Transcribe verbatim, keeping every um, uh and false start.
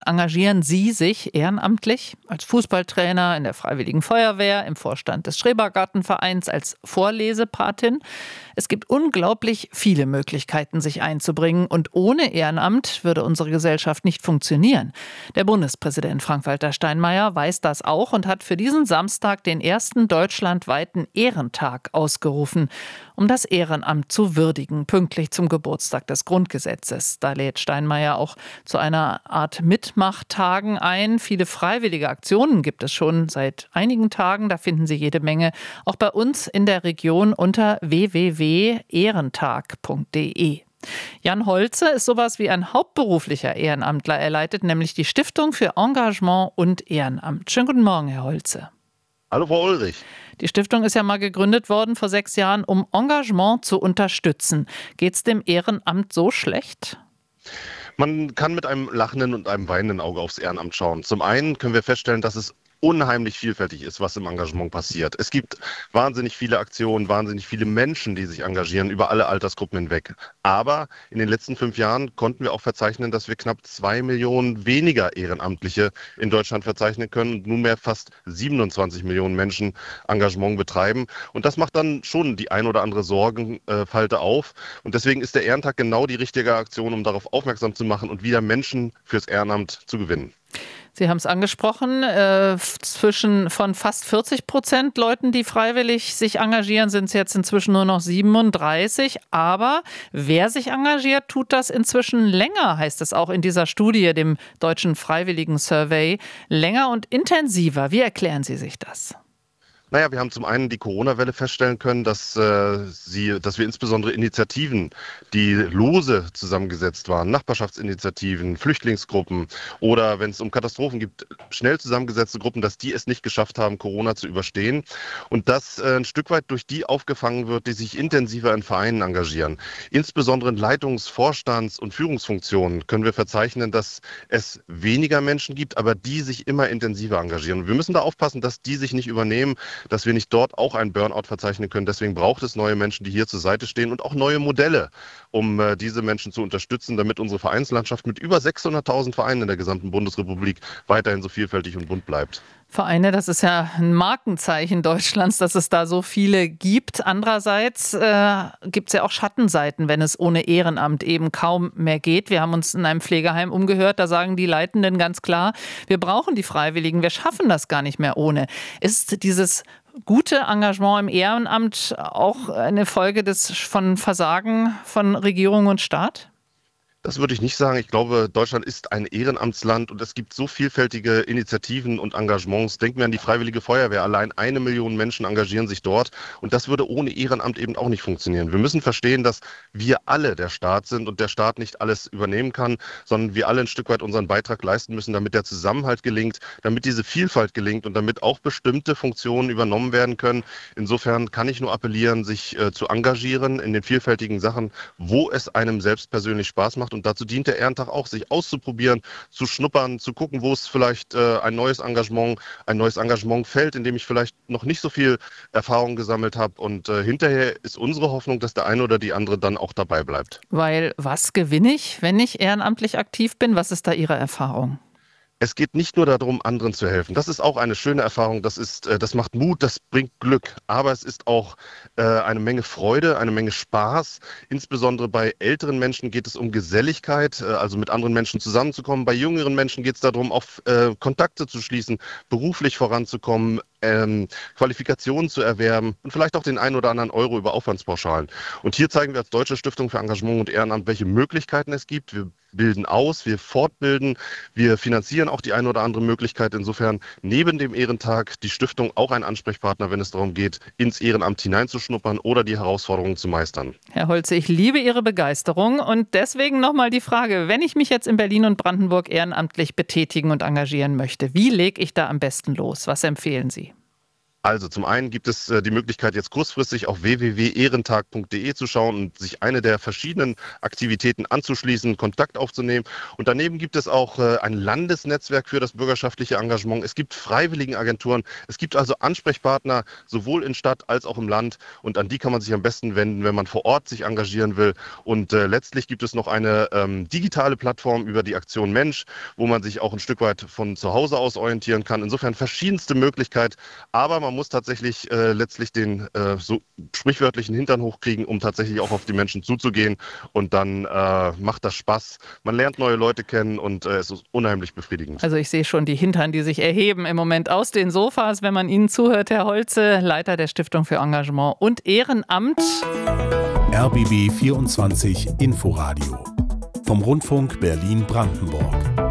Engagieren Sie sich ehrenamtlich als Fußballtrainer, in der Freiwilligen Feuerwehr, im Vorstand des Schrebergartenvereins, als Vorlesepatin? Es gibt unglaublich viele Möglichkeiten, sich einzubringen, und ohne Ehrenamt würde unsere Gesellschaft nicht funktionieren. Der Bundespräsident Frank-Walter Steinmeier weiß das auch und hat für diesen Samstag den ersten deutschlandweiten Ehrentag ausgerufen, um das Ehrenamt zu würdigen, pünktlich zum Geburtstag des Grundgesetzes. Da lädt Steinmeier auch zu einer Art Mitmachtagen ein. Viele freiwillige Aktionen gibt es schon seit einigen Tagen. Da finden Sie jede Menge, auch bei uns in der Region unter w w w punkt ehrentag punkt d e. Jan Holze ist sowas wie ein hauptberuflicher Ehrenamtler. Er leitet nämlich die Stiftung für Engagement und Ehrenamt. Schönen guten Morgen, Herr Holze. Hallo, Frau Ulrich. Die Stiftung ist ja mal gegründet worden vor sechs Jahren, um Engagement zu unterstützen. Geht es dem Ehrenamt so schlecht? Man kann mit einem lachenden und einem weinenden Auge aufs Ehrenamt schauen. Zum einen können wir feststellen, dass es unheimlich vielfältig ist, was im Engagement passiert. Es gibt wahnsinnig viele Aktionen, wahnsinnig viele Menschen, die sich engagieren, über alle Altersgruppen hinweg. Aber in den letzten fünf Jahren konnten wir auch verzeichnen, dass wir knapp zwei Millionen weniger Ehrenamtliche in Deutschland verzeichnen können und nunmehr fast siebenundzwanzig Millionen Menschen Engagement betreiben. Und das macht dann schon die ein oder andere Sorgenfalte auf. Und deswegen ist der Ehrentag genau die richtige Aktion, um darauf aufmerksam zu machen und wieder Menschen fürs Ehrenamt zu gewinnen. Sie haben es angesprochen, äh, zwischen von fast vierzig Prozent Leuten, die freiwillig sich engagieren, sind es jetzt inzwischen nur noch siebenunddreißig. Aber wer sich engagiert, tut das inzwischen länger, heißt es auch in dieser Studie, dem Deutschen Freiwilligen Survey. Länger und intensiver. Wie erklären Sie sich das? Naja, wir haben zum einen die Corona-Welle feststellen können, dass, äh, sie, dass wir insbesondere Initiativen, die lose zusammengesetzt waren, Nachbarschaftsinitiativen, Flüchtlingsgruppen oder wenn es um Katastrophen gibt, schnell zusammengesetzte Gruppen, dass die es nicht geschafft haben, Corona zu überstehen. Und das äh, ein Stück weit durch die aufgefangen wird, die sich intensiver in Vereinen engagieren. Insbesondere in Leitungs-, Vorstands- und Führungsfunktionen können wir verzeichnen, dass es weniger Menschen gibt, aber die sich immer intensiver engagieren. Und wir müssen da aufpassen, dass die sich nicht übernehmen, dass wir nicht dort auch einen Burnout verzeichnen können. Deswegen braucht es neue Menschen, die hier zur Seite stehen und auch neue Modelle, um äh, diese Menschen zu unterstützen, damit unsere Vereinslandschaft mit über sechshunderttausend Vereinen in der gesamten Bundesrepublik weiterhin so vielfältig und bunt bleibt. Vereine, das ist ja ein Markenzeichen Deutschlands, dass es da so viele gibt. Andererseits äh, gibt es ja auch Schattenseiten, wenn es ohne Ehrenamt eben kaum mehr geht. Wir haben uns in einem Pflegeheim umgehört, da sagen die Leitenden ganz klar, wir brauchen die Freiwilligen, wir schaffen das gar nicht mehr ohne. Ist dieses gute Engagement im Ehrenamt auch eine Folge des von Versagen von Regierung und Staat? Das würde ich nicht sagen. Ich glaube, Deutschland ist ein Ehrenamtsland und es gibt so vielfältige Initiativen und Engagements. Denken wir an die Freiwillige Feuerwehr. Allein eine Million Menschen engagieren sich dort und das würde ohne Ehrenamt eben auch nicht funktionieren. Wir müssen verstehen, dass wir alle der Staat sind und der Staat nicht alles übernehmen kann, sondern wir alle ein Stück weit unseren Beitrag leisten müssen, damit der Zusammenhalt gelingt, damit diese Vielfalt gelingt und damit auch bestimmte Funktionen übernommen werden können. Insofern kann ich nur appellieren, sich äh, zu engagieren in den vielfältigen Sachen, wo es einem selbst persönlich Spaß macht. Und dazu dient der Ehrentag auch, sich auszuprobieren, zu schnuppern, zu gucken, wo es vielleicht äh, ein neues Engagement, ein neues Engagement fällt, in dem ich vielleicht noch nicht so viel Erfahrung gesammelt habe. Und äh, hinterher ist unsere Hoffnung, dass der eine oder die andere dann auch dabei bleibt. Weil was gewinne ich, wenn ich ehrenamtlich aktiv bin? Was ist da Ihre Erfahrung? Es geht nicht nur darum, anderen zu helfen. Das ist auch eine schöne Erfahrung. Das ist, äh, das macht Mut, das bringt Glück. Aber es ist auch äh, eine Menge Freude, eine Menge Spaß. Insbesondere bei älteren Menschen geht es um Geselligkeit, äh, also mit anderen Menschen zusammenzukommen. Bei jüngeren Menschen geht es darum, auf äh, Kontakte zu schließen, beruflich voranzukommen, ähm, Qualifikationen zu erwerben und vielleicht auch den einen oder anderen Euro über Aufwandspauschalen. Und hier zeigen wir als Deutsche Stiftung für Engagement und Ehrenamt, welche Möglichkeiten es gibt. Wir bilden aus, wir fortbilden, wir finanzieren auch die eine oder andere Möglichkeit. Insofern neben dem Ehrentag die Stiftung auch ein Ansprechpartner, wenn es darum geht, ins Ehrenamt hineinzuschnuppern oder die Herausforderungen zu meistern. Herr Holze, ich liebe Ihre Begeisterung und deswegen nochmal die Frage, wenn ich mich jetzt in Berlin und Brandenburg ehrenamtlich betätigen und engagieren möchte, wie lege ich da am besten los? Was empfehlen Sie? Also zum einen gibt es äh, die Möglichkeit, jetzt kurzfristig auf w w w punkt ehrentag punkt d e zu schauen und sich eine der verschiedenen Aktivitäten anzuschließen, Kontakt aufzunehmen. Und daneben gibt es auch äh, ein Landesnetzwerk für das bürgerschaftliche Engagement. Es gibt Freiwilligenagenturen. Es gibt also Ansprechpartner sowohl in Stadt als auch im Land. Und an die kann man sich am besten wenden, wenn man vor Ort sich engagieren will. Und äh, letztlich gibt es noch eine ähm, digitale Plattform über die Aktion Mensch, wo man sich auch ein Stück weit von zu Hause aus orientieren kann. Insofern verschiedenste Möglichkeiten. Aber man Man muss tatsächlich äh, letztlich den äh, so sprichwörtlichen Hintern hochkriegen, um tatsächlich auch auf die Menschen zuzugehen. Und dann äh, macht das Spaß. Man lernt neue Leute kennen und äh, es ist unheimlich befriedigend. Also ich sehe schon die Hintern, die sich erheben im Moment aus den Sofas, wenn man Ihnen zuhört, Herr Holze, Leiter der Stiftung für Engagement und Ehrenamt. R B B vierundzwanzig Inforadio vom Rundfunk Berlin-Brandenburg.